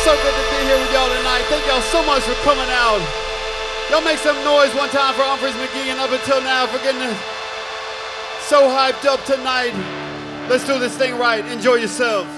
so good to be here with y'all tonight. Thank y'all so much for coming out. Y'all make some noise one time for Humphreys McGee and Up Until Now for getting so hyped up tonight. Let's do this thing right. Enjoy yourselves.